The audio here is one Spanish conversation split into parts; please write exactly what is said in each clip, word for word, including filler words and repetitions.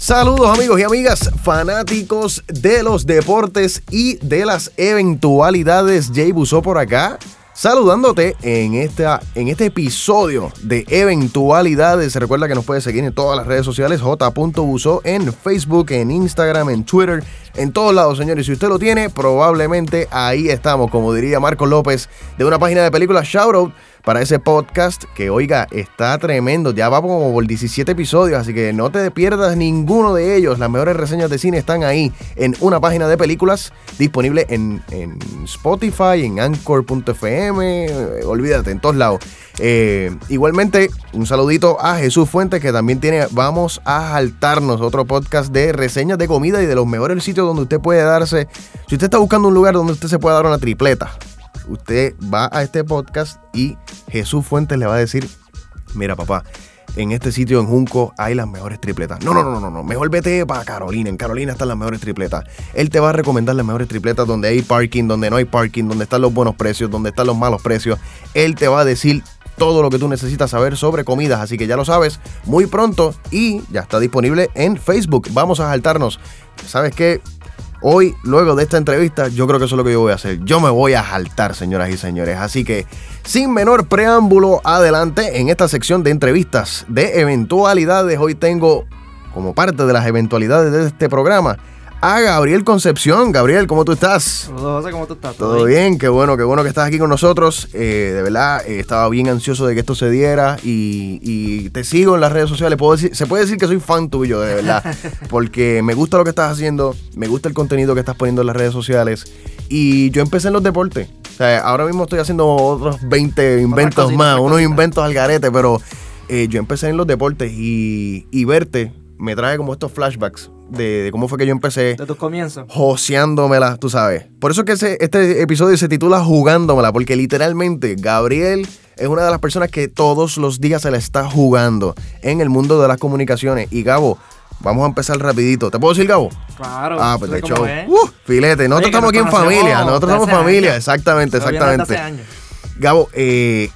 Saludos amigos y amigas, fanáticos de los deportes y de las eventualidades. Jay Busso por acá, saludándote en, esta, en este episodio de Eventualidades. Recuerda que nos puedes seguir en todas las redes sociales, j punto busso, en Facebook, en Instagram, en Twitter, en todos lados, señores. Si usted lo tiene, probablemente ahí estamos, como diría Marcos López, de una página de películas, Shoutout para ese podcast que, oiga, está tremendo. Ya va como por diecisiete episodios, así que no te pierdas ninguno de ellos. Las mejores reseñas de cine están ahí en una página de películas disponible en, en Spotify, en Anchor punto f m, eh, olvídate, en todos lados. Eh, igualmente, un saludito a Jesús Fuentes, que también tiene Vamos a Jaltarnos, otro podcast de reseñas de comida y de los mejores sitios donde usted puede darse. Si usted está buscando un lugar donde usted se pueda dar una tripleta, usted va a este podcast y Jesús Fuentes le va a decir: mira, papá, en este sitio en Junco hay las mejores tripletas. No, no, no, no, no. Mejor vete para Carolina. En Carolina están las mejores tripletas. Él te va a recomendar las mejores tripletas donde hay parking, donde no hay parking, donde están los buenos precios, donde están los malos precios. Él te va a decir todo lo que tú necesitas saber sobre comidas. Así que ya lo sabes, muy pronto, y ya está disponible en Facebook. Vamos a jaltarnos. ¿Sabes qué? Hoy, luego de esta entrevista, yo creo que eso es lo que yo voy a hacer. Yo me voy a jaltar, señoras y señores. Así que, sin menor preámbulo, adelante en esta sección de entrevistas de eventualidades. Hoy tengo, como parte de las eventualidades de este programa, a Gabriel Concepción. Gabriel, ¿cómo tú estás? Saludos, José, ¿cómo tú estás? ¿Todo, ¿Todo bien? bien? Qué bueno, qué bueno que estás aquí con nosotros. Eh, de verdad, eh, estaba bien ansioso de que esto se diera y, y te sigo en las redes sociales. Puedo decir, se puede decir que soy fan tuyo, de verdad, porque me gusta lo que estás haciendo, me gusta el contenido que estás poniendo en las redes sociales, y yo empecé en los deportes. O sea, ahora mismo estoy haciendo otros veinte inventos cosita, más, unos inventos al garete, pero eh, yo empecé en los deportes y, y verte me trae como estos flashbacks de, de cómo fue que yo empecé. De tus comienzos. Joseándomela, tú sabes. Por eso que ese, este episodio se titula Jugándomela, porque literalmente Gabriel es una de las personas que todos los días se la está jugando en el mundo de las comunicaciones. Y Gabo, vamos a empezar rapidito. ¿Te puedo decir, Gabo? Claro. Ah, pues de hecho, uh, filete. Nosotros Oye, estamos aquí en familia. Nosotros somos familia. Años. Exactamente, exactamente. Hace años. Gabo, eh,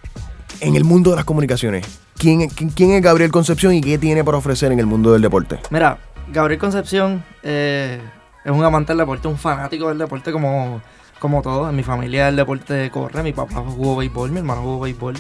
en el mundo de las comunicaciones, ¿quién, quién, ¿quién es Gabriel Concepción y qué tiene para ofrecer en el mundo del deporte? Mira, Gabriel Concepción eh, es un amante del deporte, un fanático del deporte como, como todos. En mi familia el deporte corre, mi papá jugó béisbol, mi hermano jugó béisbol.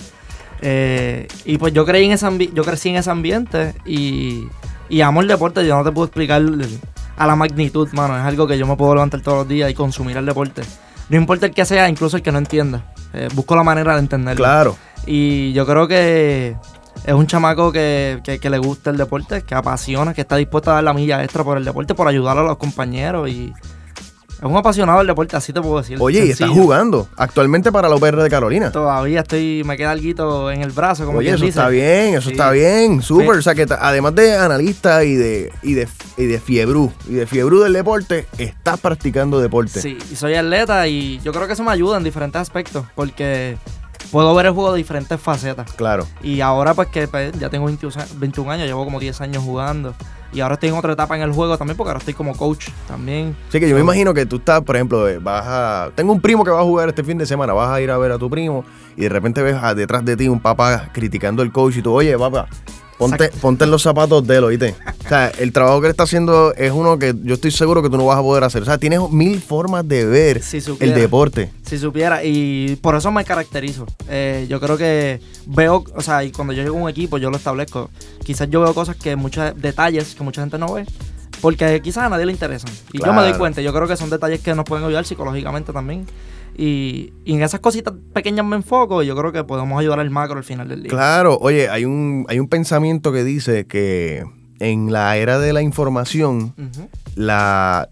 Eh, y pues yo creí en ese ambi- yo crecí en ese ambiente y, y amo el deporte. Yo no te puedo explicar a la magnitud, mano. Es algo que yo me puedo levantar todos los días y consumir el deporte. No importa el que sea, incluso el que no entienda. Eh, busco la manera de entenderlo. Claro. Y yo creo que es un chamaco que, que, que le gusta el deporte, que apasiona, que está dispuesto a dar la milla extra por el deporte, por ayudar a los compañeros, y es un apasionado del deporte, así te puedo decir. Oye, sencillo. Y estás jugando actualmente para la U P R de Carolina. Todavía estoy, me queda alguito en el brazo, como Oye, quien eso dice. está bien, eso sí. está bien, súper. Sí. O sea que además de analista y de y de, y de fiebrú, y de fiebrú del deporte, estás practicando deporte. Sí, y soy atleta y yo creo que eso me ayuda en diferentes aspectos, porque puedo ver el juego de diferentes facetas. Claro. Y ahora pues que pues, ya tengo veintiún años, llevo como diez años jugando. Y ahora estoy en otra etapa en el juego también, porque ahora estoy como coach también. Sí, que yo so, me imagino que tú estás, por ejemplo, vas a... Tengo un primo que va a jugar este fin de semana, vas a ir a ver a tu primo y de repente ves a, detrás de ti un papá criticando el coach y tú, oye, papá, ponte, ponte en los zapatos de él, ¿oíste? O sea, el trabajo que él está haciendo es uno que yo estoy seguro que tú no vas a poder hacer. O sea, tienes mil formas de ver si el deporte. Si supiera, y por eso me caracterizo. Eh, yo creo que veo, o sea, y cuando yo llego a un equipo, yo lo establezco. Quizás yo veo cosas que, muchos detalles que mucha gente no ve, porque quizás a nadie le interesan. Y claro, yo me doy cuenta, yo creo que son detalles que nos pueden ayudar psicológicamente también. Y, y en esas cositas pequeñas me enfoco y yo creo que podemos ayudar al macro al final del día. Claro, oye, hay un, hay un pensamiento que dice que en la era de la información, uh-huh. la,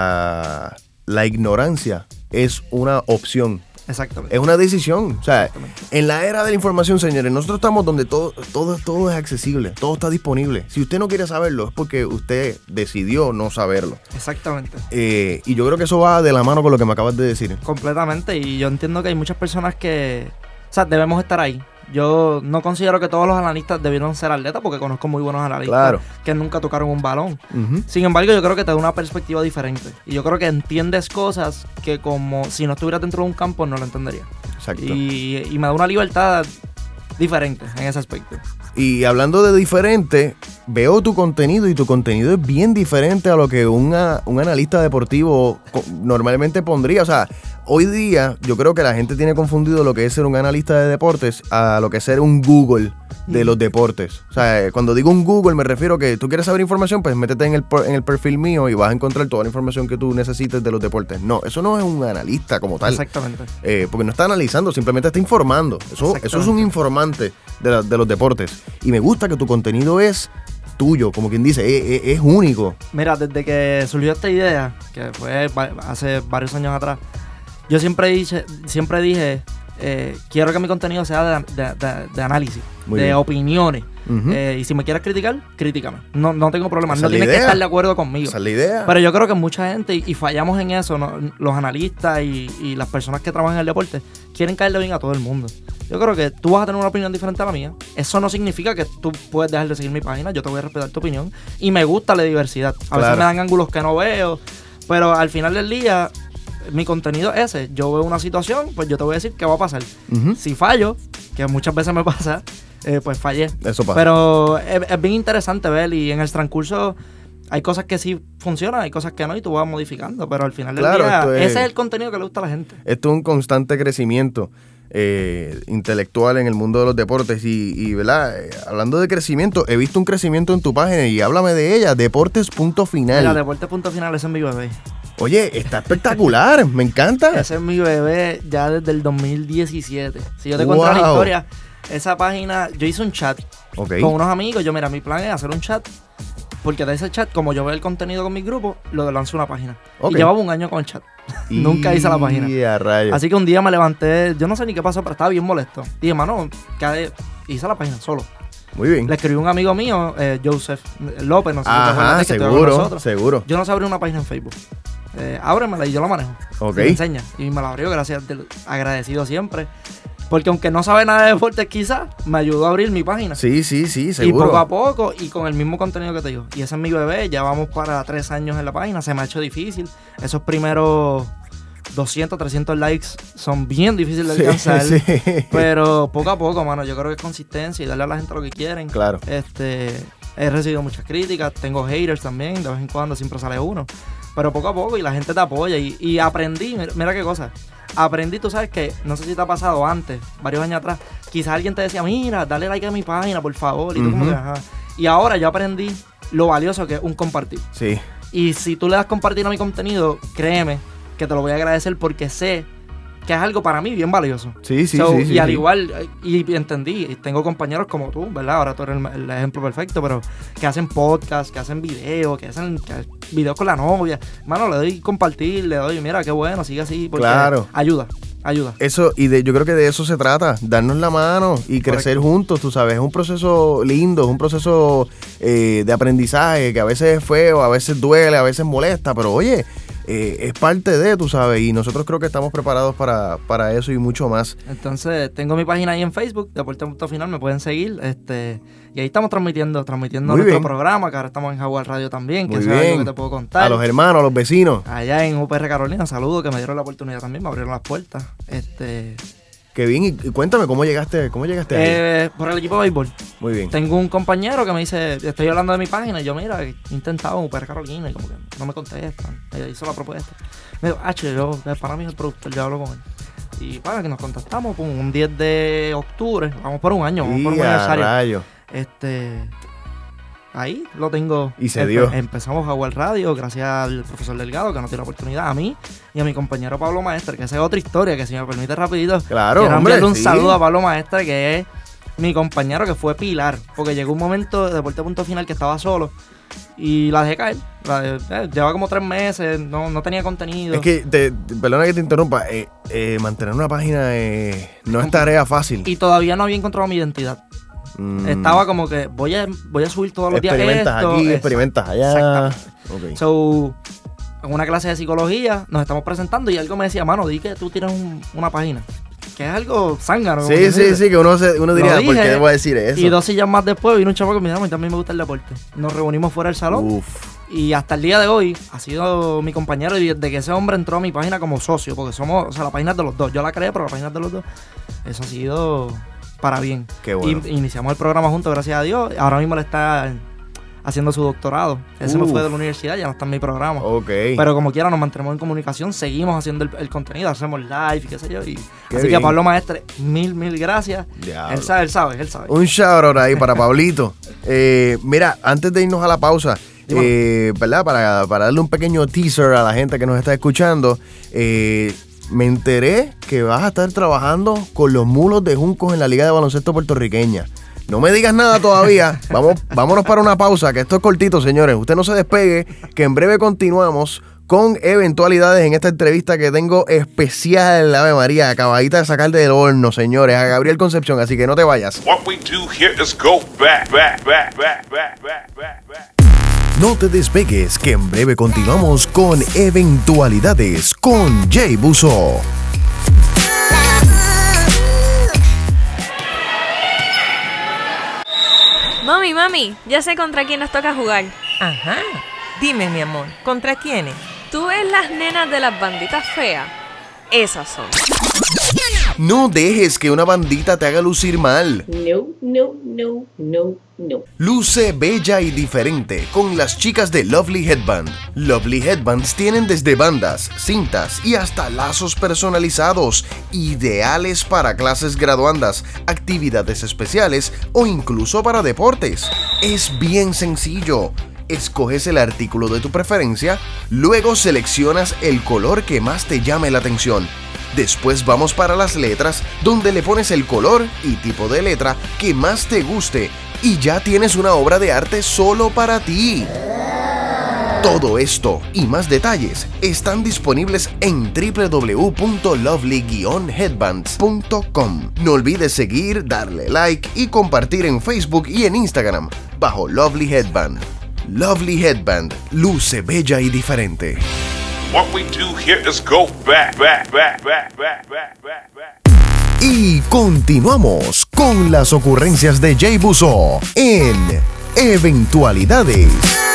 la, la ignorancia es una opción. Exactamente. Es una decisión. O sea, en la era de la información, señores, nosotros estamos donde todo, todo, todo es accesible, todo está disponible. Si usted no quiere saberlo, es porque usted decidió no saberlo. Exactamente. Eh, y yo creo que eso va de la mano con lo que me acabas de decir. Completamente. Y yo entiendo que hay muchas personas que, o sea, debemos estar ahí. Yo no considero que todos los analistas debieron ser atletas, porque conozco muy buenos analistas claro. que nunca tocaron un balón. Uh-huh. Sin embargo, yo creo que te da una perspectiva diferente. Y yo creo que entiendes cosas que como si no estuvieras dentro de un campo no lo entendería. Exacto. Y, y me da una libertad diferente en ese aspecto. Y hablando de diferente, veo tu contenido y tu contenido es bien diferente a lo que una, un analista deportivo normalmente pondría. O sea, hoy día yo creo que la gente tiene confundido lo que es ser un analista de deportes a lo que es ser un Google de los deportes. O sea, cuando digo un Google me refiero a que tú quieres saber información, pues métete en el, en el perfil mío y vas a encontrar toda la información que tú necesites de los deportes. No, eso no es un analista como tal. Exactamente. Eh, porque no está analizando, simplemente está informando. Eso, eso es un informante de, la, de los deportes. Y me gusta que tu contenido es tuyo, como quien dice, es, es, es único. Mira, desde que surgió esta idea, que fue hace varios años atrás, yo siempre dije, siempre dije eh, quiero que mi contenido sea de, de, de, de análisis, Muy de bien. opiniones. Uh-huh. Eh, y si me quieres criticar, críticame. No, no tengo problema. No tienes que estar de acuerdo conmigo. Esa es la idea. Pero yo creo que mucha gente, y, y fallamos en eso, ¿no? Los analistas y, y las personas que trabajan en el deporte, quieren caerle bien a todo el mundo. Yo creo que tú vas a tener una opinión diferente a la mía. Eso no significa que tú puedes dejar de seguir mi página. Yo te voy a respetar tu opinión. Y me gusta la diversidad. A claro. veces me dan ángulos que no veo. Pero al final del día, mi contenido es ese. Yo veo una situación, pues yo te voy a decir qué va a pasar. Uh-huh. Si fallo, que muchas veces me pasa, eh, pues fallé. Eso pasa. Pero es, es bien interesante ver, y en el transcurso hay cosas que sí funcionan, hay cosas que no, y tú vas modificando. Pero al final del claro, día, es, ese es el contenido que le gusta a la gente. Esto es un constante crecimiento eh, intelectual en el mundo de los deportes. Y, y ¿verdad? Eh, hablando de crecimiento, he visto un crecimiento en tu página y háblame de ella, Deportes Punto Final. Mira, Deportes Punto Final, ese es mi bebé. Oye, está espectacular, me encanta. Ese es mi bebé ya desde el dos mil diecisiete. Si yo te wow. cuento la historia, esa página, yo hice un chat okay. con unos amigos. Yo, mira, mi plan es hacer un chat, porque de ese chat, como yo veo el contenido con mi grupo, lo lanzo una página. Okay. Y llevaba un año con el chat. Y nunca hice la página. A rayos. Así que un día me levanté, yo no sé ni qué pasó, pero estaba bien molesto. Dije, mano, hice la página solo. Muy bien. Le escribí a un amigo mío, eh, Joseph López, no sé Ajá, si te acuerdas, que seguro, estuvo con nosotros. seguro. Yo no sé abrir una página en Facebook. Eh, ábremela y yo la manejo. Ok. Me enseña. Y me la abrió, gracias, agradecido siempre. Porque aunque no sabe nada de deportes quizás, me ayudó a abrir mi página. Sí, sí, sí, seguro. Y poco a poco, y con el mismo contenido que te digo. Y ese es mi bebé, ya vamos para tres años en la página, se me ha hecho difícil. Esos primeros doscientos, trescientos likes son bien difíciles de alcanzar. Sí, sí. Pero poco a poco, mano, yo creo que es consistencia y darle a la gente lo que quieren. Claro. Este, he recibido muchas críticas, tengo haters también, de vez en cuando siempre sale uno. Pero poco a poco, y la gente te apoya. Y, y aprendí, mira, mira qué cosa. Aprendí, tú sabes que, no sé si te ha pasado antes, varios años atrás, quizás alguien te decía, mira, dale like a mi página, por favor. Y tú uh-huh. como que, ajá. Y ahora yo aprendí lo valioso que es un compartir. Sí. Y si tú le das compartir a mi contenido, créeme que te lo voy a agradecer, porque sé que es algo para mí bien valioso. Sí, sí, so, sí. Y sí, al sí. igual, y entendí, y tengo compañeros como tú, ¿verdad? Ahora tú eres el, el ejemplo perfecto, pero que hacen podcast, que hacen videos, que hacen que, videos con la novia. Mano, le doy compartir, le doy, mira, qué bueno, sigue así, porque claro. ayuda. Ayuda. Eso, y de, yo creo que de eso se trata, darnos la mano y crecer Correcto. juntos, tú sabes, es un proceso lindo, es un proceso eh, de aprendizaje que a veces es feo, a veces duele, a veces molesta, pero oye, eh, es parte de, tú sabes, y nosotros creo que estamos preparados para, para eso y mucho más. Entonces, tengo mi página ahí en Facebook, Deportes Punto Final, me pueden seguir, este, y ahí estamos transmitiendo, transmitiendo Muy nuestro bien. programa, que ahora estamos en Jaguar Radio también, que Muy eso es bien. algo que te puedo contar. A los hermanos, a los vecinos. Allá en U P R Carolina, saludos, que me dieron la oportunidad también, me abrieron las puertas. Este... Qué bien, y, y cuéntame, ¿cómo llegaste, cómo llegaste ahí? Eh, por el equipo de béisbol. Muy bien. Tengo un compañero que me dice, estoy hablando de mi página, y yo, mira, he intentado en U P R Carolina, y como que no me contestan. Ella hizo la propuesta. Me dijo, ah, yo, para mí es el productor, yo hablo con él. Y para que nos contactamos, pum, un diez de octubre, vamos por un año, vamos y por un aniversario. Rayo. Este, ahí lo tengo. Y se Empe- dio. Empezamos Jaguar Radio, gracias al profesor Delgado, que nos dio la oportunidad, a mí y a mi compañero Pablo Maestre, que esa es otra historia, que si me permite rapidito. Claro, quiero hombre, enviarle un sí. saludo a Pablo Maestre, que es mi compañero, que fue pilar, porque llegó un momento de Deporte Punto Final que estaba solo y la dejé caer. La de- eh, llevaba como tres meses, no, no tenía contenido. Es que, te, te- perdona que te interrumpa, eh, eh, mantener una página eh, no es tarea fácil. Y todavía no había encontrado mi identidad. Mm. Estaba como que voy a, voy a subir todos los días Experimentas esto. aquí, es- experimentas allá. Exactamente. Okay. So, en una clase de psicología nos estamos presentando y algo me decía, mano, di que tú tienes un- una página. Que es algo zángano. como Sí, quien sí, dice. sí, que uno, se, uno diría, Lo ¿por qué dije, debo decir eso? Y dos sillas más después vino un chavo que me dijo, a mí también me gusta el deporte. Nos reunimos fuera del salón. Uf. Y hasta el día de hoy ha sido mi compañero, y desde que ese hombre entró a mi página como socio, porque somos, o sea, la página es de los dos. Yo la creé, pero la página es de los dos. Eso ha sido para bien. Qué bueno. Y iniciamos el programa juntos, gracias a Dios. Ahora mismo le está haciendo su doctorado. Él se me Uf. fue de la universidad, ya no está en mi programa. Ok. Pero como quiera nos mantenemos en comunicación, seguimos haciendo el, el contenido, hacemos live y qué sé yo. Y, Qué así bien. que Pablo Maestre, mil, mil gracias. Diablo. Él sabe, él sabe, él sabe. Un shout out ahí para Pablito. Eh, mira, antes de irnos a la pausa, eh, ¿verdad? Para, para darle un pequeño teaser a la gente que nos está escuchando, eh, me enteré que vas a estar trabajando con los Mulos de Juncos en la Liga de Baloncesto Puertorriqueña. No me digas nada todavía. Vamos, vámonos para una pausa, que esto es cortito, señores. Usted no se despegue, que en breve continuamos con eventualidades en esta entrevista que tengo especial, Ave María, acabadita de sacar del horno, señores, a Gabriel Concepción, así que no te vayas. What we do here is go back, back, back, back, back, back, back, back. No te despegues, que en breve continuamos con eventualidades con Jay Buso. Mami, mami, ya sé contra quién nos toca jugar. Ajá. Dime, mi amor, ¿contra quiénes? ¿Tú ves las nenas de las banditas feas? Esas son. No dejes que una bandita te haga lucir mal. No, no, no, no, no. Luce bella y diferente con las chicas de Lovely Headband. Lovely Headbands tienen desde bandas, cintas y hasta lazos personalizados, ideales para clases graduandas, actividades especiales o incluso para deportes. Es bien sencillo. Escoges el artículo de tu preferencia, luego seleccionas el color que más te llame la atención. Después vamos para las letras, donde le pones el color y tipo de letra que más te guste y ya tienes una obra de arte solo para ti. Todo esto y más detalles están disponibles en w w w punto lovely headbands punto com. No olvides seguir, darle like y compartir en Facebook y en Instagram bajo Lovely Headband. Lovely Headband, luce bella y diferente. What we do here is go back, back, back, back, back, back, back, back. Y continuamos con las ocurrencias de Jay Buso en Eventualidades.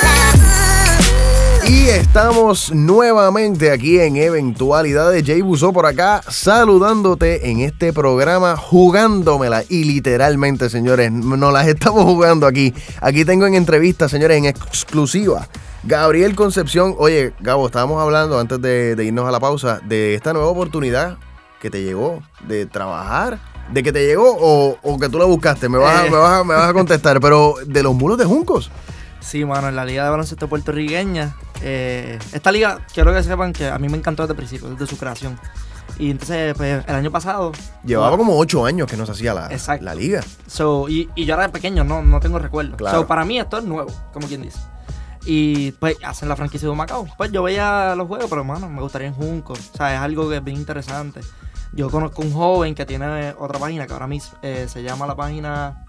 Y estamos nuevamente aquí en Eventualidades. Jay Buso por acá saludándote en este programa, jugándomela. Y literalmente, señores, nos las estamos jugando aquí. Aquí tengo en entrevista, señores, en exclusiva, Gabriel Concepción. Oye, Gabo, estábamos hablando antes de, de irnos a la pausa de esta nueva oportunidad que te llegó de trabajar. ¿De que te llegó o, o que tú la buscaste? Me vas, a, Eh. me, vas a, me vas a contestar, pero de los Mulos de Juncos. Sí, mano, en la Liga de Baloncesto Puertorriqueña. Eh, esta liga, quiero que sepan que a mí me encantó desde el principio, desde su creación. Y entonces, pues, el año pasado... Llevaba como ocho años que no se hacía la, Exacto. la liga. So, y, y yo era pequeño, no, no tengo recuerdo. Claro. So, para mí esto es nuevo, como quien dice. Y pues hacen la franquicia de Humacao. Pues yo veía los juegos, pero hermano, me gustaría en Junco. O sea, es algo que es bien interesante. Yo conozco un joven que tiene otra página que ahora mismo eh, se llama la página...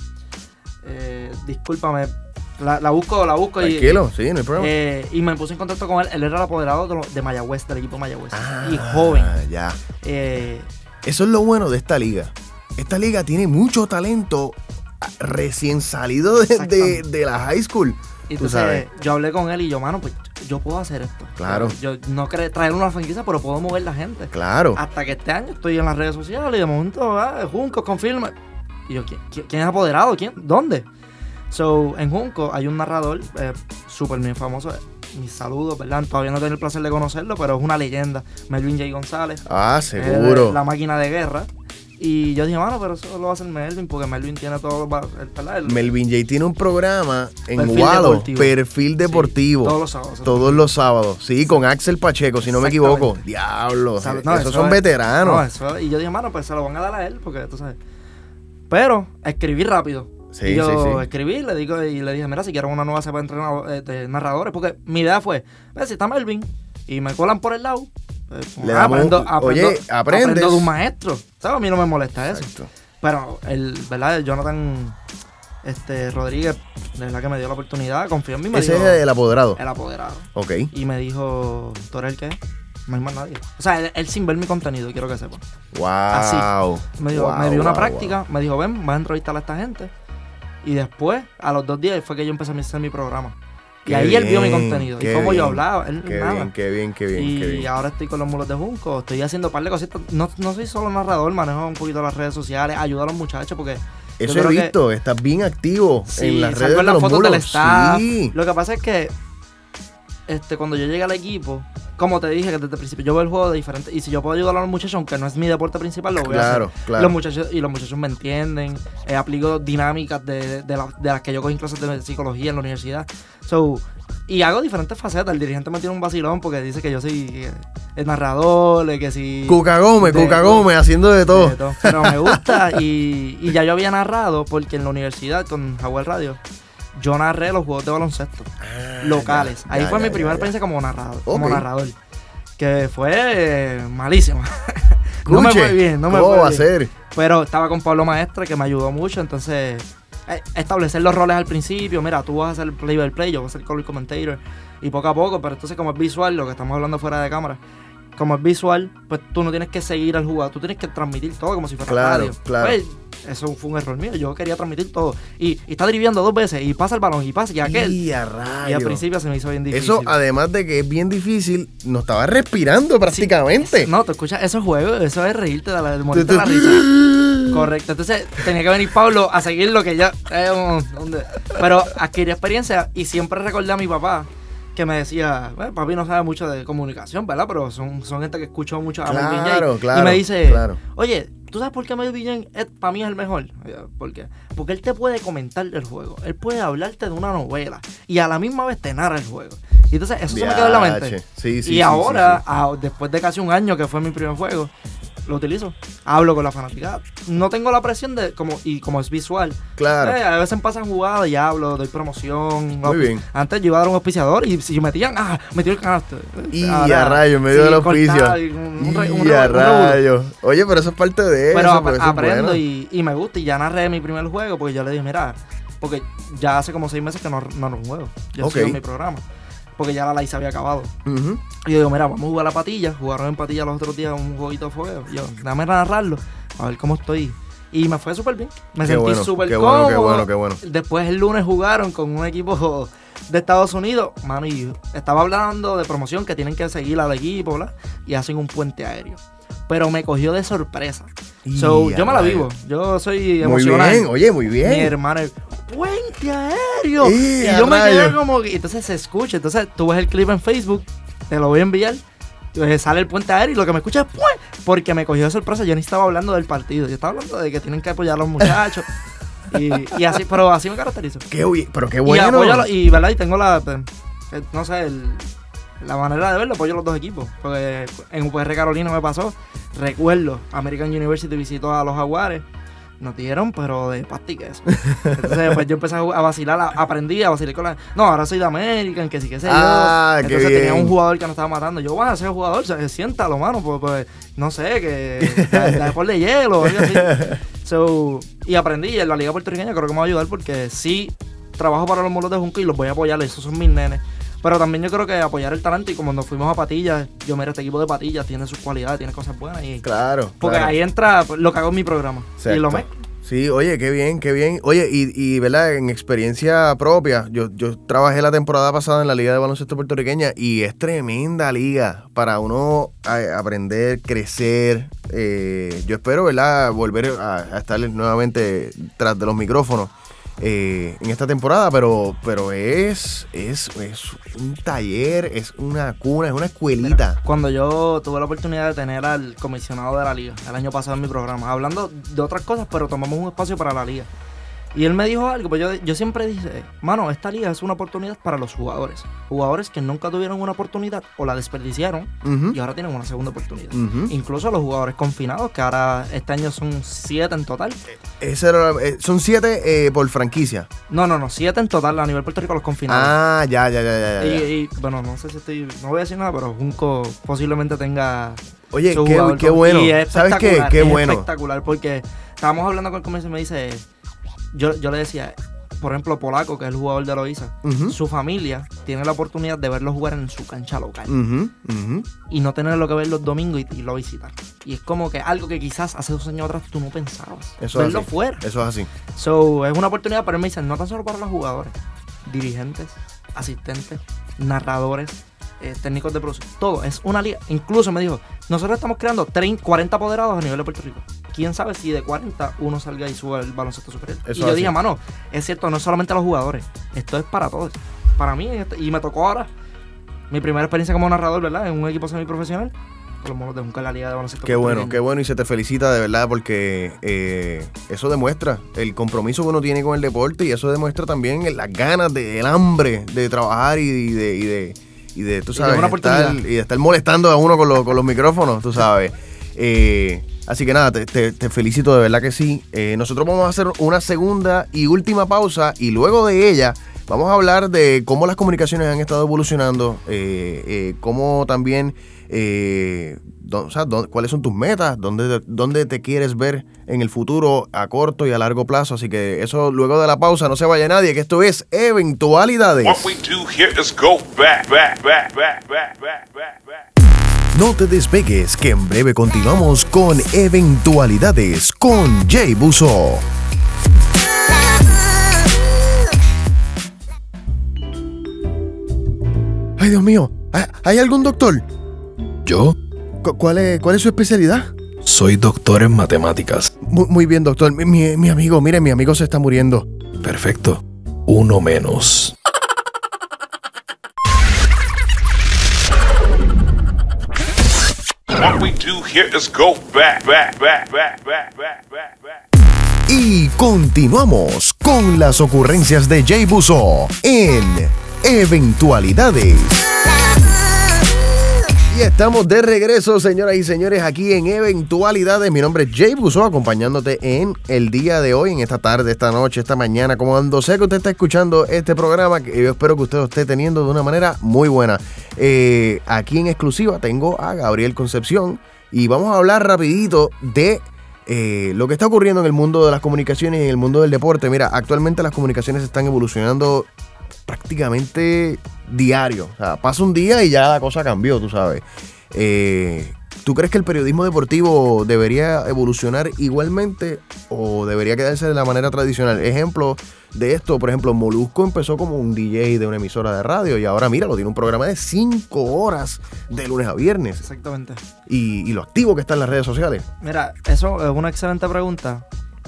Eh, discúlpame, la, la busco, la busco y... Tranquilo, sí, no hay problema. Eh, y me puse en contacto con él. Él era el apoderado de, lo- de Mayagüez, del equipo Mayagüez. Ah, y joven. Ya. Eh, Eso es lo bueno de esta liga. Esta liga tiene mucho talento recién salido de, de, Exactamente. de la high school. y Tú entonces sabes. yo hablé con él y yo, mano, pues yo puedo hacer esto. Claro. Yo no creo traer una franquicia, pero puedo mover la gente. Claro. Hasta que este año estoy en las redes sociales y de momento, ah, Junco, confirma. Y yo, ¿quién, quién- quién es apoderado? ¿Quién? ¿Dónde? So, en Junco hay un narrador eh, súper bien famoso. Mis saludos, ¿verdad? Todavía no tengo el placer de conocerlo, pero es una leyenda. Melvin J. González. Ah, Es seguro. la máquina de guerra. Y yo dije, mano, pero eso lo va a hacer Melvin, porque Melvin tiene todo, ¿verdad? El- Melvin J tiene un programa en Perfil Wado, deportivo. Perfil Deportivo. Sí, todos los sábados. Todos los sábados. Sí, con Axel Pacheco, si no me equivoco. Exactamente. Diablo. Sabe- no, esos eso son es- veteranos. No, eso- y yo dije, mano, pues se lo van a dar a él, porque tú sabes. Pero escribí rápido. Sí, y yo sí, sí. escribí le digo, y le dije, mira, si quiero una nueva cepa de, entrenador- eh, de narradores, porque mi idea fue, ve, si está Melvin y me colan por el lado, pues, Le ah, damos un- aprendo, aprendo- oye, aprendes. aprendo de un maestro. ¿Sabes? A mí no me molesta eso. Exacto. Pero el, ¿verdad? El Jonathan este, Rodríguez, de verdad que me dio la oportunidad, confió en mí. Me Ese dijo, es el apoderado. el apoderado. Ok. Y me dijo, ¿tú eres el qué? No hay más nadie. O sea, él, él sin ver mi contenido, quiero que sepa. Wow. Me, dijo, Wow, me dio una wow, práctica, me dijo, ven, vas a entrevistar a esta gente. Y después, a los dos días, fue que yo empecé a hacer mi programa. Y Qué ahí él vio mi bien, contenido. qué Y cómo bien, yo hablaba. Él Qué nada. bien, qué bien, qué bien, y qué bien. ahora estoy con los Mulos de Junco. Estoy haciendo un par de cositas. No, no soy solo narrador, manejo un poquito las redes sociales, ayudo a los muchachos porque Eso Yo he creo que- visto, estás bien activo Sí, en las salgo redes de en las los fotos del mulos. staff. Sí. Lo que pasa es que este, cuando yo llegué al equipo, como te dije que desde el principio yo veo el juego de diferente, y si yo puedo ayudar a los muchachos, aunque no es mi deporte principal, lo voy Claro, a hacer. claro. Los muchachos, y los muchachos me entienden, eh, aplico dinámicas de, de, la- de las que yo cogí en clases de psicología en la universidad. So, y hago diferentes facetas. El dirigente me tiene un vacilón porque dice que yo soy eh, el narrador, eh, que si... Cuca Gómez, de- Cuca Gómez, haciendo de todo. de todo. Pero me gusta y, y ya yo había narrado porque en la universidad con Jaguar Radio yo narré los juegos de baloncesto locales. ya, Ahí ya, fue ya, mi ya, primera ya. experiencia como narrador, como Ok. narrador. Que fue eh, malísima. No me Escuche, fue bien, no me ¿cómo fue va a bien. ser? Pero estaba con Pablo Maestre que me ayudó mucho, entonces eh, establecer los roles al principio, mira, tú vas a hacer play by play, yo voy a ser color commentator y poco a poco, pero entonces como es visual, lo que estamos hablando fuera de cámara, como es visual, pues tú no tienes que seguir al jugador, tú tienes que transmitir todo como si fuera Claro, radio. claro. Pues, eso fue un error mío, yo quería transmitir todo y, y está driviando dos veces y pasa el balón y pasa y aquel. Y a Y al rayos. principio se me hizo bien difícil. Eso, además de que es bien difícil, nos estaba respirando prácticamente. No, te escuchas esos juegos, eso es reírte de la, de Tú- morirte tú- de la risa. Correcto, entonces tenía que venir Pablo a seguir lo que ya... eh, un- un- pero adquirí experiencia y siempre recordé a mi papá que me decía, bueno, papi no sabe mucho de comunicación, ¿verdad? Pero son, son gente que escuchó mucho a Marvin Gaye. Claro, claro, Y me dice, claro. oye, ¿tú sabes por qué Marvin Gaye es, para mí es el mejor? Y yo, ¿por qué? Porque él te puede comentar del juego, él puede hablarte de una novela y a la misma vez te narra el juego. Y entonces eso se me quedó en la mente. Viache. Sí, sí, y sí, ahora, sí, sí. a- después de casi un año que fue mi primer juego, lo utilizo. Hablo con la fanaticada. No tengo la presión de, como y como es visual. Claro. Eh, a veces pasan jugadas y hablo, doy promoción. Muy bien. Antes yo iba a dar un auspiciador y si metían, ah, metió el canasto. Y Ahora, a rayos, me dio sí, el auspicio. cortado y un- un re- un Y re- a un revolú. rayos. Oye, pero eso es parte de Pero eso. ap- pues, eso es aprendo bueno. y, y me gusta. Y ya narré mi primer juego porque yo le dije, mira, porque ya hace como seis meses que no, no, no juego. Yo Ok. sigo en mi programa. Porque ya la live se había acabado. Ujú. Y yo digo, mira, vamos a jugar a la patilla. Jugaron en patilla los otros días un jueguito de fuego. Y yo, dame narrarlo, a ver cómo estoy. Y me fue súper bien. Me Qué sentí bueno, súper qué cómodo. bueno, qué bueno, qué bueno. Después el lunes jugaron con un equipo de Estados Unidos. Mano, y estaba hablando de promoción que tienen que seguir al equipo, ¿verdad? Y hacen un puente aéreo. Pero me cogió de sorpresa. Y So, a yo me la rayos. vivo. Yo soy Muy emocional. bien, oye, muy bien. Mi hermano, puente aéreo. ¡Y Y a yo me quedé rayos! como que, entonces se escucha, entonces tú ves el clip en Facebook, te lo voy a enviar, y pues sale el puente aéreo y lo que me escucha es ¡puen! Porque me cogió de sorpresa, yo ni estaba hablando del partido, yo estaba hablando de que tienen que apoyar a los muchachos. y, y así, pero así me caracterizo. Qué, oye, pero qué Y bueno. apoyo a los- y verdad, y tengo la, pues, eh, no sé, el- la manera de verlo, apoyo a los dos equipos. Porque en U P R Carolina me pasó, recuerdo, American University visitó a los Jaguares, nos dieron, pero de pastique eso. Entonces, pues yo empecé a, a vacilar, a- aprendí a vacilar con la. No, ahora soy de American, que sí que sé Ah, yo. qué Entonces tenía bien. un jugador que nos estaba matando. Yo, bueno, ese jugador, se- siéntalo, mano, pues, pues, no sé, que la, la deporte de hielo o algo así. So, y aprendí, en la Liga Puertorriqueña creo que me va a ayudar porque sí trabajo para los mulos de Junco y los voy a apoyar, esos son mis nenes. Pero también yo creo que apoyar el talento y como nos fuimos a Patillas, yo mira, este equipo de Patillas tiene sus cualidades, tiene cosas buenas y Claro. porque claro. ahí entra pues, lo que hago en mi programa y lo Exacto. mezclo. Sí, oye, qué bien, qué bien. Oye, y, y ¿verdad? En experiencia propia, yo, yo trabajé la temporada pasada en la Liga de Baloncesto Puertorriqueña y es tremenda liga para uno a- aprender, crecer. Eh, yo espero, ¿verdad? Volver a, a estar nuevamente tras de los micrófonos eh, en esta temporada, pero, pero es, es, es un taller, es una cuna, es una escuelita. Cuando yo tuve la oportunidad de tener al comisionado de la liga el año pasado en mi programa, hablando de otras cosas, pero tomamos un espacio para la liga. Y él me dijo algo, pues yo, yo siempre dije, mano, esta liga es una oportunidad para los jugadores. Jugadores que nunca tuvieron una oportunidad o la desperdiciaron Ujú, y ahora tienen una segunda oportunidad. ujú. Incluso los jugadores confinados, que ahora este año son siete en total. Ese era la- eh, son siete eh, por franquicia. No, no, no, siete en total a nivel Puerto Rico los confinados. Ah, ya, ya, ya, ya. ya. Y, y, bueno, no sé si estoy, no voy a decir nada, pero Junco posiblemente tenga Oye, su qué, jugador qué con- bueno. y es ¿Sabes qué? espectacular, Qué es bueno. espectacular, porque estábamos hablando con el comercio y me dice, yo, yo le decía, por ejemplo, Polaco, que es el jugador de Loíza, Ujú, su familia tiene la oportunidad de verlo jugar en su cancha local ujú, ujú. y no tenerlo que ver los domingos y, y lo visitar. Y es como que algo que quizás hace dos años atrás tú no pensabas. Eso es verlo así. fuera. Eso es así. So, es una oportunidad, pero él me dice, no tan solo para los jugadores, dirigentes, asistentes, narradores, eh, técnicos de producción, todo, es una liga. Incluso me dijo, nosotros estamos creando treinta, cuarenta apoderados a nivel de Puerto Rico. quién sabe si de cuarenta uno salga y suba el baloncesto superior. Eso y yo así. dije, mano, es cierto, no es solamente los jugadores, esto es para todos. Para mí, y me tocó ahora mi primera experiencia como narrador, ¿verdad? En un equipo semiprofesional. Por lo menos de nunca la liga de baloncesto. Qué bueno, qué bueno y se te felicita de verdad porque eh, eso demuestra el compromiso que uno tiene con el deporte y eso demuestra también las ganas, de, el hambre de trabajar y, y de, y de, y de, tú sabes, y de, una estar, y de estar molestando a uno con, lo, con los micrófonos, tú sabes. Eh, así que nada, te, te, te felicito de verdad que sí. Eh, nosotros vamos a hacer una segunda y última pausa y luego de ella vamos a hablar de cómo las comunicaciones han estado evolucionando, eh, eh, cómo también... Eh, do, o sea, do, cuáles son tus metas, dónde, dónde te quieres ver en el futuro a corto y a largo plazo. Así que eso luego de la pausa, no se vaya nadie, que esto es Eventualidades. What we do here is go back, back, back, back, back, back, back, back. No te despegues, que en breve continuamos con Eventualidades con Jay Buso. Ay, Dios mío, ¿hay algún doctor? ¿Yo? ¿Cuál es, cuál es su especialidad? Soy doctor en matemáticas. Muy, muy bien, doctor. Mi, mi, mi amigo, mire, mi amigo se está muriendo. Perfecto. Uno menos. What we do here is go back, back, back, back, back, back, back, back. Y continuamos con las ocurrencias de Jay Buso en Eventualidades. Y estamos de regreso, señoras y señores, aquí en Eventualidades. Mi nombre es Jay Buso, acompañándote en el día de hoy, en esta tarde, esta noche, esta mañana, como cuando sea que usted está escuchando este programa, que yo espero que usted lo esté teniendo de una manera muy buena. Eh, aquí en exclusiva tengo a Gabriel Concepción y vamos a hablar rapidito de eh, lo que está ocurriendo en el mundo de las comunicaciones y en el mundo del deporte. Mira, actualmente las comunicaciones están evolucionando prácticamente diario. O sea, pasa un día y ya la cosa cambió, tú sabes. Eh, ¿Tú crees que el periodismo deportivo debería evolucionar igualmente o debería quedarse de la manera tradicional? Ejemplo de esto, por ejemplo, Molusco empezó como un D J de una emisora de radio y ahora, mira, lo tiene un programa de cinco horas de lunes a viernes. Exactamente. Y, y lo activo que está en las redes sociales. Mira, eso es una excelente pregunta.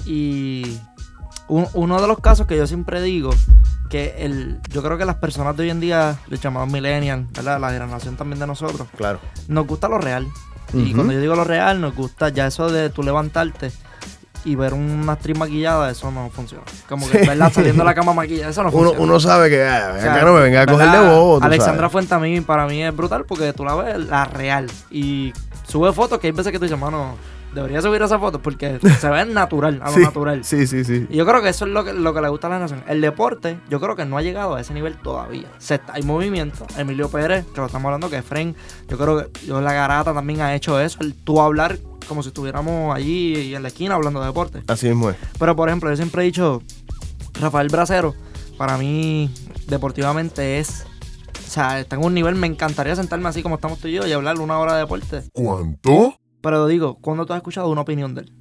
Y un, uno de los casos que yo siempre digo, que el, yo creo que las personas de hoy en día, los llamados millennials, ¿verdad? La generación también de nosotros, Claro. nos gusta lo real. Y Ujú. cuando yo digo lo real, nos gusta ya eso de tú levantarte y ver una actriz maquillada, eso no funciona. Como que, Sí. ¿verdad? Saliendo de la cama maquillada, eso no Uno, funciona. uno sabe que ah, O sea, acá no me venga a coger de ¿verdad? bobo, tú Alexandra sabes. Fuentamí para mí es brutal porque tú la ves la real y sube fotos que hay veces que tú dices, mano, debería subir esa foto porque se ve natural, a lo Sí, natural. sí, sí, sí. Y yo creo que eso es lo que, lo que le gusta a la nación. El deporte, yo creo que no ha llegado a ese nivel todavía. Se está- hay movimiento. Emilio Pérez, que lo estamos hablando, que Efren, yo creo que yo, la Garata también ha hecho eso. El tú hablar como si estuviéramos allí en la esquina hablando de deporte. Así mismo es. Pero, por ejemplo, yo siempre he dicho, Rafael Bracero, para mí, deportivamente es... O sea, está en un nivel, me encantaría sentarme así como estamos tú y yo y hablar una hora de deporte. ¿Cuánto? Pero digo, ¿cuándo tú has escuchado una opinión de él?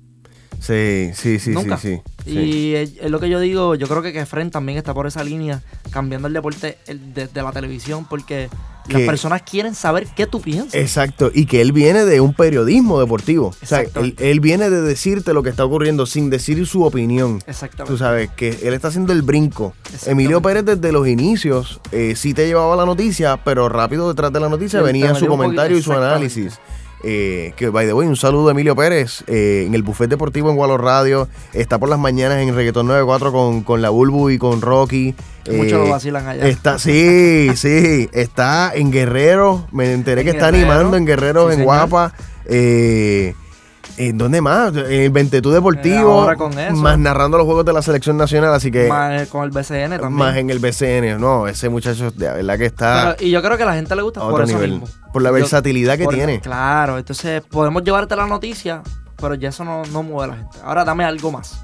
Sí, sí, sí, Nunca. sí, sí. Y es, es lo que yo digo, yo creo que Kefren también está por esa línea, cambiando el deporte el- desde la televisión, porque las Que- personas quieren saber qué tú piensas. Exacto, y que él viene de un periodismo deportivo. O sea, él, Exactamente. él viene de decirte lo que está ocurriendo sin decir su opinión. Exactamente. Tú sabes que él está haciendo el brinco. Exactamente. Emilio Pérez desde los inicios eh, sí te llevaba la noticia, pero rápido detrás de la noticia Sí, te venía su metió un comentario y su poquito- análisis. Eh, que, by the way, un saludo a Emilio Pérez eh, en el Buffet Deportivo en Gualo Radio. Está por las mañanas en Reggaetón noventa y cuatro con, con la Bulbu y con Rocky. Muchos lo Eh, vacilan allá. Está, sí, sí. Está en Guerrero. Me enteré En que está Guerrero. animando en Guerrero, Sí, en señor. Guapa. Eh, ¿En dónde más? En el Ventetú Eh, Deportivo. ahora con eso. Más narrando los juegos de la selección nacional. Así que. Más, Más, eh, con el B C N también. en el B C N. No, ese muchacho, de verdad que está Pero- y yo creo que a la gente le gusta a por otro eso nivel. mismo. Por la Yo- versatilidad que por- tiene. Claro, entonces podemos llevarte la noticia, pero ya eso no, no mueve a la gente. Ahora dame algo más.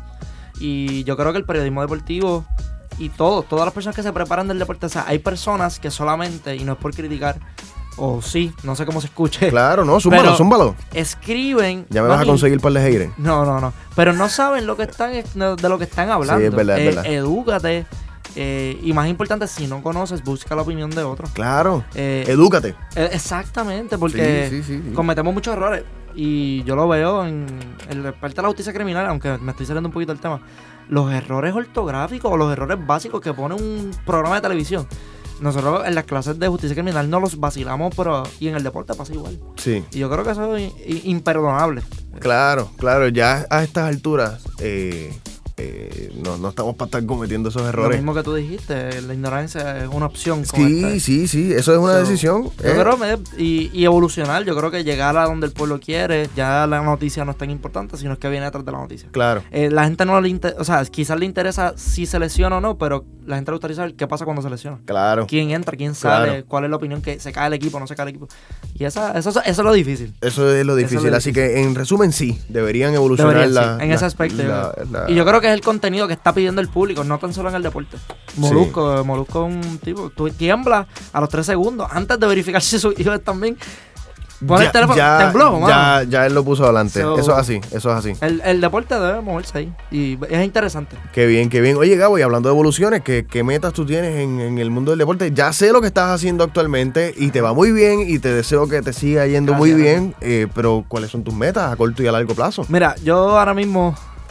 Y yo creo que el periodismo deportivo y todos, todas las personas que se preparan del deporte, o sea, hay personas que solamente, y no es por criticar, o sí, no sé cómo se escuche, Claro, no, zúmbalo, Pero- zúmbalo. escriben. Ya me vas a mami, conseguir par de haters. No, no, no. Pero no saben lo que están, de lo que están hablando. Sí, es verdad, es Eh, verdad. Edúcate. eh, y más importante, si no conoces, busca la opinión de otro. Claro. Eh, Edúcate. eh, Exactamente, porque Sí, sí, sí, sí. cometemos muchos errores. Y yo lo veo en, en la parte de la justicia criminal, aunque me estoy saliendo un poquito del tema. Los errores ortográficos o los errores básicos que pone un programa de televisión. Nosotros en las clases de justicia criminal no los vacilamos, pero y en el deporte pasa igual. Sí. Y yo creo que eso es imperdonable. Claro, claro, ya a estas alturas eh, eh, no, no estamos para estar cometiendo esos Lo errores. mismo que tú dijiste, la ignorancia es una opción. Sí, esta. sí, sí, eso es una So, decisión. Yo eh. creo que y, y evolucionar, yo creo que llegar a donde el pueblo quiere, ya la noticia no es tan importante, sino es que viene detrás de la noticia. Claro. Eh, la gente no le interesa, o sea, quizás le interesa si se lesiona o no, pero la gente le gustaría saber qué pasa cuando se lesiona. Claro. Quién entra, quién sale, Claro. cuál es la opinión, que se cae el equipo, no se cae el equipo. Y esa, eso, eso es lo difícil. Eso es lo difícil. Eso es lo Así difícil. que, en resumen, sí, deberían evolucionar Deberían, la, sí, en la- ese aspecto. la- la- Y yo creo que es el contenido que está pidiendo el público, no tan solo en el deporte. Molusco, Molusco es un tipo, tú tiemblas a los tres segundos antes de verificar si sus hijos están bien. Pon el teléfono, ya, tembló, mano. ya, ya él lo puso adelante. So- eso es así, eso es así. El, el deporte debe moverse ahí. Y es interesante. Qué bien, qué bien. Oye, Gabo, y hablando de evoluciones, ¿qué, qué metas tú tienes en, en el mundo del deporte? Ya sé lo que estás haciendo actualmente y te va muy bien y te deseo que te siga yendo Gracias, muy bien, eh, pero ¿cuáles son tus metas a corto y a largo plazo? Mira, yo ahora mismo,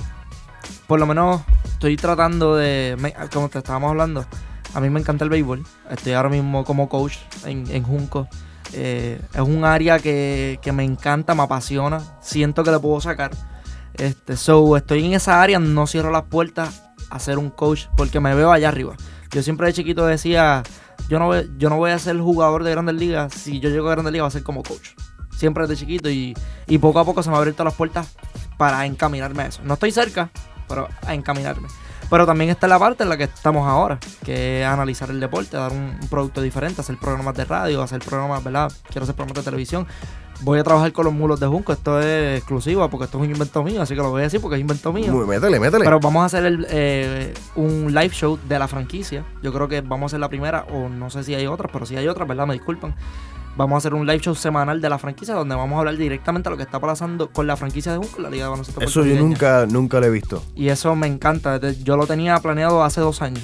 por lo menos, estoy tratando de, me- como te estábamos hablando, a mí me encanta el béisbol. Estoy ahora mismo como coach en, en Junco. Eh, es un área que, que me encanta, me apasiona. Siento que le puedo sacar. Este, so, estoy en esa área, no cierro las puertas a ser un coach porque me veo allá arriba. Yo siempre de chiquito decía, yo no voy, yo no voy a ser jugador de Grandes Ligas. Si yo llego a Grandes Ligas, voy a ser como coach. Siempre desde chiquito y, y poco a poco se me han abierto las puertas para encaminarme a eso. No estoy cerca, pero a encaminarme. Pero también está la parte en la que estamos ahora, que es analizar el deporte, dar un, un producto diferente, hacer programas de radio, hacer programas, ¿verdad? Quiero hacer programas de televisión. Voy a trabajar con los mulos de Junco, esto es exclusivo porque esto es un invento mío, así que lo voy a decir porque es invento mío. Muy, métele, métele. Pero vamos a hacer el, eh, un live show de la franquicia. Yo creo que vamos a hacer la primera, o no sé si hay otras, pero si hay otras, ¿verdad? Me disculpan. Vamos a hacer un live show semanal de la franquicia donde vamos a hablar directamente de lo que está pasando con la franquicia de Junco, la Liga de Baloncesto Eso yo Puertorriqueña. nunca, nunca lo he visto. Y eso me encanta. Desde- Yo lo tenía planeado hace dos años.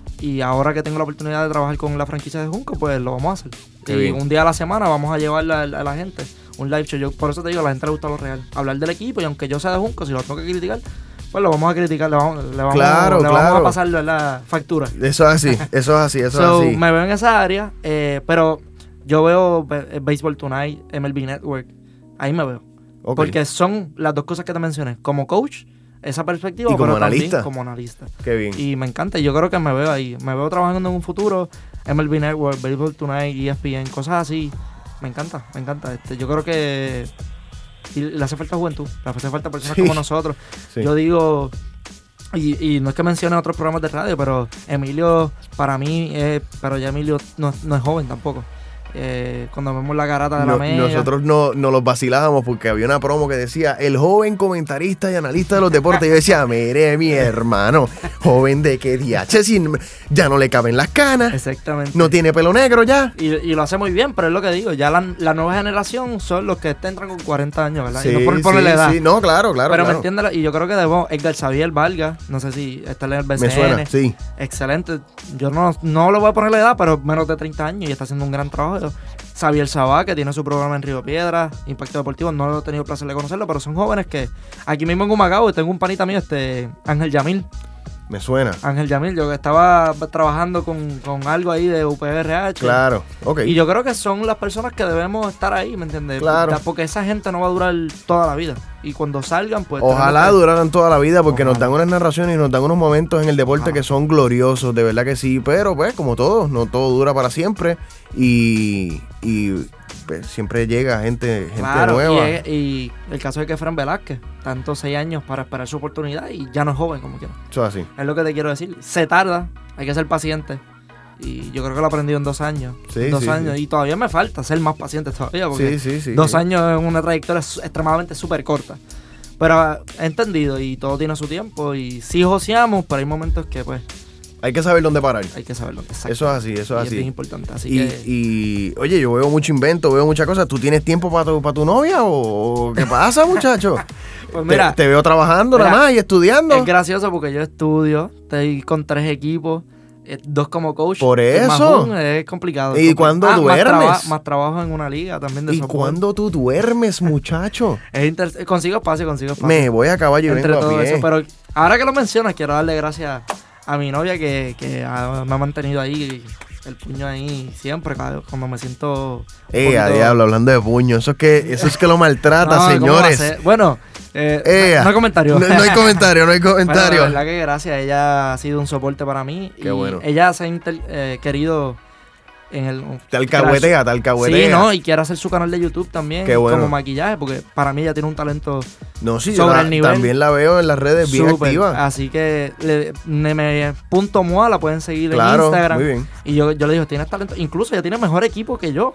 Y ahora que tengo la oportunidad de trabajar con la franquicia de Junco, pues lo vamos a hacer. Qué y bien. un día a la semana vamos a llevarle a, a la gente un live show. Yo, por eso te digo, a la gente le gusta lo real. Hablar del equipo y aunque yo sea de Junco, si lo tengo que criticar, pues lo vamos a criticar. Le vamos, le vamos, Claro, le vamos claro. a pasar la factura. Eso es así, eso es así, eso So, es así. me veo en esa área, eh, pero yo veo Be- Baseball Tonight, M L B Network. Ahí me veo. Ok. Porque son las dos cosas que te mencioné. Como coach, esa perspectiva, Y como pero también analista. como analista. Qué bien. Y me encanta. Y yo creo que me veo ahí. Me veo trabajando en un futuro. M L B Network, Baseball Tonight, E S P N, cosas así. Me encanta, me encanta. Este, yo creo que y le hace falta juventud. Le hace falta personas Sí. como nosotros. Sí. Yo digo... Y, y no es que mencione otros programas de radio, pero Emilio, para mí, es, pero ya Emilio no, no es joven tampoco. Eh, cuando vemos la garata de No- la Mega. nosotros no, nos los vacilábamos porque había una promo que decía el joven comentarista y analista de los deportes. Y yo decía, mire, mi hermano, joven de qué diache, si ya no le caben las canas, Exactamente. no tiene pelo negro ya. Y, y lo hace muy bien, pero es lo que digo. Ya la, la nueva generación son los que te entran con cuarenta años, ¿verdad? y no por ponerle sí, edad. sí. No, claro, claro. pero me claro. entiendes, y yo creo que debemos, Edgar Xavier Vargas, no sé si está en el B C N. Me suena, sí. Excelente. Yo no, no le voy a poner la edad, pero menos de treinta años y está haciendo un gran trabajo. Xavier Sabá, que tiene su programa en Río Piedra, Impacto Deportivo, no he tenido el placer de conocerlo, pero son jóvenes que aquí mismo en Humacao tengo un panita mío, este Ángel Yamil. Me suena. Ángel Yamil, yo que estaba trabajando con, con algo ahí de U P R H. Claro, ok. Y yo creo que son las personas que debemos estar ahí, ¿me entiendes? Claro. Porque esa gente no va a durar toda la vida. Y cuando salgan, pues... Ojalá tenemos que- duraran toda la vida porque nos Ojalá. dan unas narraciones y nos dan unos momentos en el deporte Ojalá. que son gloriosos, de verdad que sí, pero pues como todo, no todo dura para siempre y, y pues, siempre llega gente, gente Claro, nueva. Y, es- y el caso de Kefren Velázquez, tanto seis años para esperar su oportunidad y ya no es joven como quiera. Eso es así. Es lo que te quiero decir. Se tarda, hay que ser paciente. Y yo creo que lo he aprendido en dos años. Sí, dos sí, años. sí. Y todavía me falta ser más paciente todavía. Porque Sí, sí, sí. dos sí. años en una trayectoria es extremadamente súper corta. Pero ah, he entendido y todo tiene su tiempo. Y sí joseamos, pero hay momentos que pues Hay que saber dónde parar. hay que saberlo. Exacto. Eso es así, eso Y es es bien así. importante. Así Y, que y, oye, yo veo mucho invento, veo muchas cosas. ¿Tú tienes tiempo para tu, para tu novia o o qué pasa, muchacho? pues Te- mira, te, veo trabajando mira, nada más y estudiando. es gracioso porque yo estudio, estoy con tres equipos. Eh, dos como coach. Por eh, más eso. un, es complicado. ¿Y es complicado. cuándo Ah, más, duermes? traba- más trabajo en una liga también de ¿Y softball. cuándo tú duermes, muchacho? Es inter- consigo espacio, consigo espacio. Me voy a caballo y Entre vengo a todo pie. eso. Pero ahora que lo mencionas, quiero darle gracias a mi novia que, que ha- me ha mantenido ahí, el puño ahí siempre, cada- cuando me siento. un Eh, a poquito- diablo, hablando de puño. Eso es que, eso es que lo maltrata, No, ¿cómo va a señores. ser? Bueno, eh, Eh, no hay comentario. No, no hay comentario, no hay Pero comentario. de verdad que gracias, ella ha sido un soporte para mí. Qué y bueno. Ella se ha inter- eh, querido en el... Te alcahuetea, te alcahuetea. Sí, ¿no? Y quiere hacer su canal de YouTube también Qué bueno. como maquillaje, porque para mí ella tiene un talento No, sí, sobre yo la- el nivel. también la veo en las redes bien súper. activa. Así que le, me, me- punto moa la pueden seguir Claro, en Instagram. muy bien. Y yo, yo le digo, tienes talento. Incluso ella tiene mejor equipo que yo.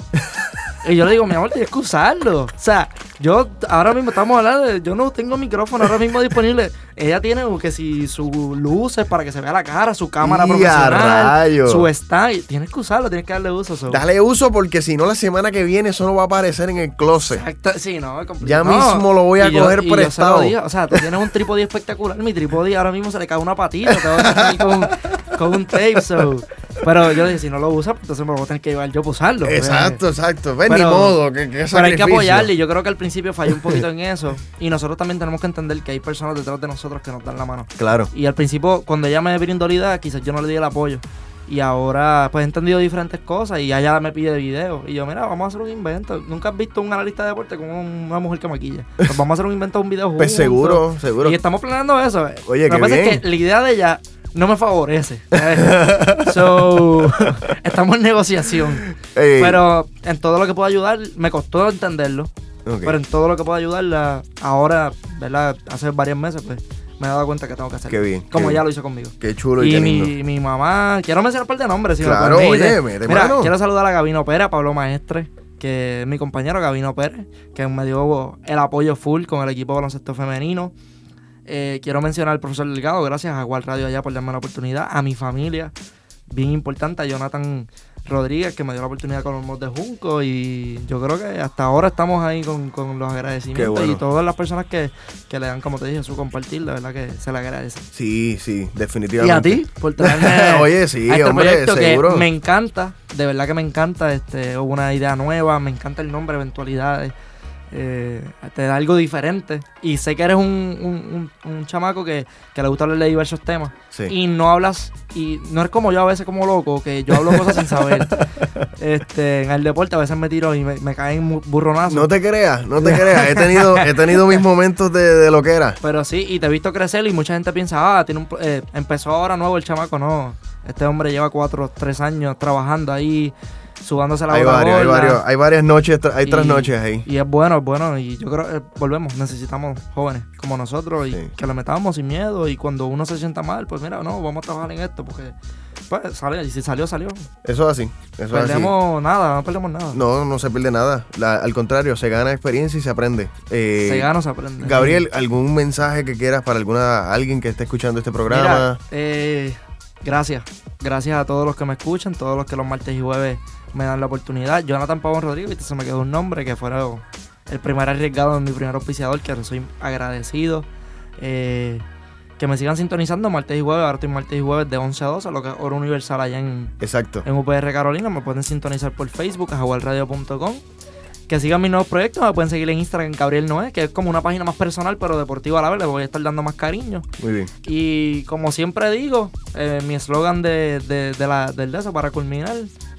Y yo le digo, mi amor, tienes que usarlo. O sea, yo ahora mismo estamos hablando de, yo no tengo micrófono ahora mismo disponible. Ella tiene que si sus luces para que se vea la cara, su cámara ¡Y a profesional, rayos! su stand. Tienes que usarlo, tienes que darle uso. so. Dale uso porque si no la semana que viene eso no va a aparecer en el closet. Exacto, sí, no, es Ya complicado. No, mismo lo voy a y yo- coger y yo se lo prestado. dije, o sea, tú tienes un trípode espectacular. Mi trípode ahora mismo se le cae una patita. Tengo que estar ahí con, con un tape. So. Pero yo le dije, si no lo usas, pues entonces me lo voy a tener que llevar yo para usarlo. Exacto, exacto. Ven, Pero- ni modo. Que, que Pero hay que sacrificio. apoyarle. Y yo creo que al principio falló un poquito en eso. Y nosotros también tenemos que entender que hay personas detrás de nosotros que nos dan la mano. Claro. Y al principio, cuando ella me brindó la idea, quizás yo no le di el apoyo. Y ahora, pues he entendido diferentes cosas. Y ella me pide videos. Y yo, mira, vamos a hacer un invento. Nunca has visto un analista de deporte con una mujer que maquilla. Pues vamos a hacer un invento de un video juntos. Pues seguro, seguro. Y estamos planeando eso. Oye, Lo qué que pasa bien. es que la idea de ella no me favorece. ¿sabes? so, estamos en negociación. Ey, Pero en todo lo que puedo ayudar, me costó entenderlo. ok. Pero en todo lo que puedo ayudarla, ahora, ¿verdad? Hace varios meses, pues, me he dado cuenta que tengo que hacerlo. Qué bien, Como qué ya bien. lo hizo conmigo. Qué chulo y, Y qué mi, lindo. mi mamá, quiero mencionar un par de nombres, si me Claro, permite. oye, mete Mira, mano. quiero saludar a Gabino Pérez, a Pablo Maestre, que es mi compañero Gabino Pérez, que me dio el apoyo full con el equipo de baloncesto femenino. Eh, quiero mencionar al profesor Delgado, gracias a Gual Radio allá por darme la oportunidad, a mi familia, bien importante, a Jonathan Rodríguez, que me dio la oportunidad con los Mos de Junco, y yo creo que hasta ahora estamos ahí con, con los agradecimientos. Qué bueno. Y todas las personas que, que le dan, como te dije, su compartir, la verdad que se le agradece. Sí, sí, Y definitivamente. a ti, por traerme Oye, sí, a este hombre, proyecto seguro. que me encanta, de verdad que me encanta, este, hubo una idea nueva, me encanta el nombre, Eventualidades, eh, te da algo diferente, y sé que eres un, un, un, un chamaco que, que le gusta hablar de diversos temas, Sí. y no hablas, y no es como yo a veces como loco, que yo hablo cosas sin saber. Este, en el deporte a veces me tiro y me, me caen mu- burronazos. No te creas, no te creas. He tenido, he tenido mis momentos de, de lo que era. Pero sí, y te he visto crecer y mucha gente piensa, ah, tiene un, pro- eh, empezó ahora nuevo el chamaco. No, este hombre lleva cuatro, tres años trabajando ahí, subándose la Hay bola varios, hay gorda. varios, hay varias noches, tra- hay Y- tres noches ahí. Y es bueno, es bueno. Y yo creo que volvemos, necesitamos jóvenes como nosotros y Sí. que le metamos sin miedo. Y cuando uno se sienta mal, pues mira, no, vamos a trabajar en esto porque pues sale, y si salió, salió. Eso es así, eso es así. Perdemos nada, no perdemos nada. No, no se pierde nada. La- al contrario, se gana experiencia y se aprende. Eh, Se gana o se aprende. Gabriel, ¿algún mensaje que quieras para alguna alguien que esté escuchando este Mira, programa? eh, gracias. Gracias a todos los que me escuchan, todos los que los martes y jueves me dan la oportunidad. Jonathan Pavón Rodríguez, viste, se me quedó un nombre que fuera el primer arriesgado en mi primer auspiciador, que soy agradecido. Eh, que me sigan sintonizando martes y jueves. Ahora estoy martes y jueves de once a doce, lo que es hora universal allá en, Exacto. en U P R Carolina. Me pueden sintonizar por Facebook, a jaguar radio punto com. Que sigan mis nuevos proyectos. Me pueden seguir en Instagram, en Gabriel Noé, que es como una página más personal, pero deportiva a la vez. Le voy a estar dando más cariño. Muy bien. Y como siempre digo, eh, mi eslogan de, de, de la, del de eso para culminar,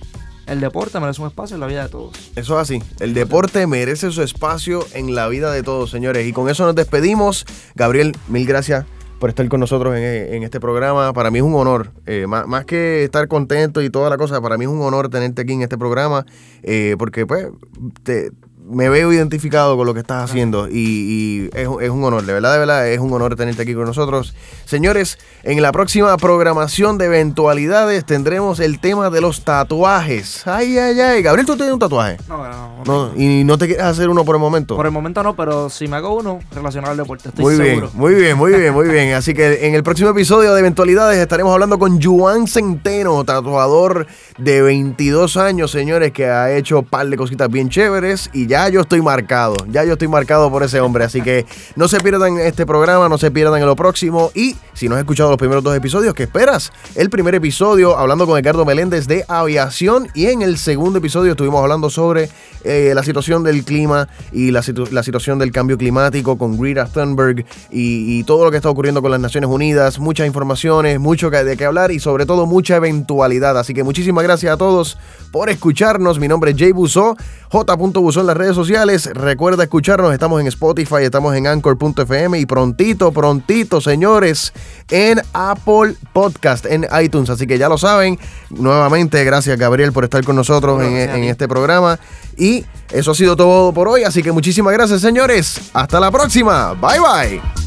el deporte merece un espacio en la vida de todos. Eso es así. El deporte merece su espacio en la vida de todos, señores. Y con eso nos despedimos. Gabriel, mil gracias por estar con nosotros en, en este programa. Para mí es un honor. Eh, más, más que estar contento y toda la cosa, para mí es un honor tenerte aquí en este programa. Eh, porque, pues, te, me veo identificado con lo que estás haciendo. Y, y es, es un honor, de verdad, de verdad, es un honor tenerte aquí con nosotros. Señores, en la próxima programación de eventualidades tendremos el tema de los tatuajes. Ay, ay, ay. Gabriel, ¿tú tienes un tatuaje? No, no, no. No, y no te quieres hacer uno por el momento. Por el momento no, pero si me hago uno relacionado al deporte, estoy Muy seguro. bien, muy bien, muy bien, muy bien. Así que en el próximo episodio de Eventualidades estaremos hablando con Juan Centeno, tatuador de veintidós años, señores, que ha hecho un par de cositas bien chéveres y ya ya yo estoy marcado, ya yo estoy marcado por ese hombre, así que no se pierdan este programa, no se pierdan en lo próximo, y si no has escuchado los primeros dos episodios, ¿qué esperas? El primer episodio hablando con Edgardo Meléndez de aviación, y en el segundo episodio estuvimos hablando sobre eh, la situación del clima y la, situ- la situación del cambio climático con Greta Thunberg y, y todo lo que está ocurriendo con las Naciones Unidas, muchas informaciones, mucho que, de qué hablar y sobre todo mucha eventualidad, así que muchísimas gracias a todos por escucharnos. Mi nombre es Jay Buzó, J. Buzó en las redes sociales. Recuerda escucharnos, estamos en Spotify, estamos en Anchor punto f m y prontito, prontito, señores, en Apple Podcast, en iTunes. Así que ya lo saben. Nuevamente, gracias, Gabriel, por estar con nosotros en, en este programa. Y eso ha sido todo por hoy. Así que muchísimas gracias, señores. Hasta la próxima. Bye, bye.